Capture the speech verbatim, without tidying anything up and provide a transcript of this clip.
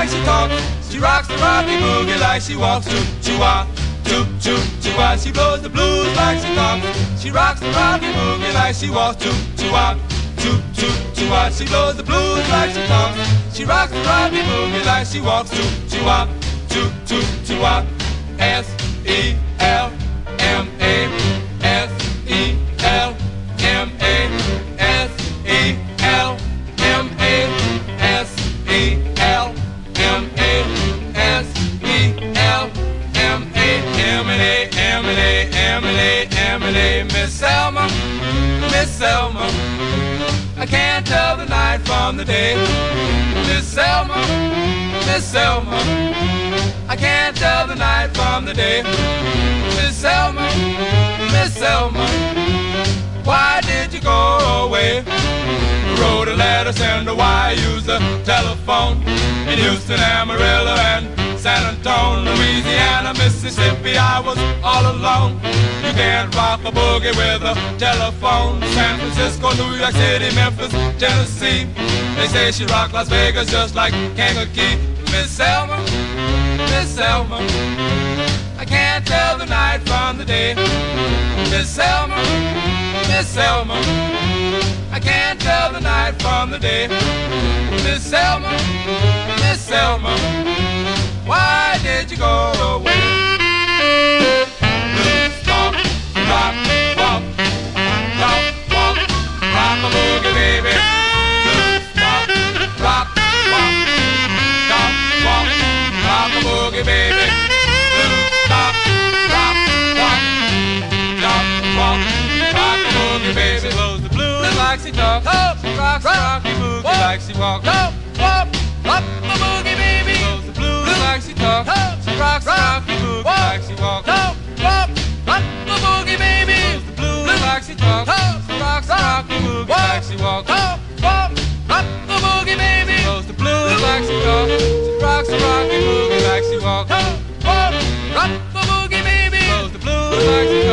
like she talks. She rocks the rocky boogie like she walks. Choo choo wah, choo choo choo wah. She blows the blues like she talks. She rocks the rocky boogie like she walks. Choo choo wah, choo choo choo wah. She blows the blues like she talks. She rocks the rocky boogie like she walks. Choo choo wah, choo choo choo wah. S E L M A, S E L M A, S E L M A, S E L M A, S E L M A, Emily, Emily, Emily, Emily, Miss Selma, Miss Selma. I can't tell the night from the day. Miss Selma, Miss Selma. I can't tell the night from the day. Miss Selma, Miss Selma, why did you go away? Wrote a letter, sent a wire, used the telephone in Houston, Amarillo, and San Antonio, Louisiana, Mississippi. I was all alone. You can't rock a boogie with a telephone. San Francisco, New York City, Memphis, Tennessee. They say she rocked Las Vegas just like Kankakee. Miss Selma, Miss Selma, I can't tell the night from the day. Miss Selma, Miss Selma, I can't tell the night from the day. Miss Selma, Miss Selma, why did you go away? Blues, talk, rock, walk, talk, walk, rock a boogie, baby. Blues, talk, rock, walk, talk, walk, rock a boogie, baby. Blues, talk, rock, walk, talk, walk, rock a boogie, baby. Blows the blues like she talks. She rocks the rocky boogie like she walks. Up, up, up a boogie, baby. Blows the blues like she talks. She rocks the rocky boogie like she walks. Up, up, up a boogie, baby. Blows the blues like she talks. She rocks the rocky boogie like she walks. Up, up, up a boogie, baby. Blows the blues like she talks. She rocks the rocky boogie like she walks. Up, up, up a boogie, baby. Blows the blues like she talks.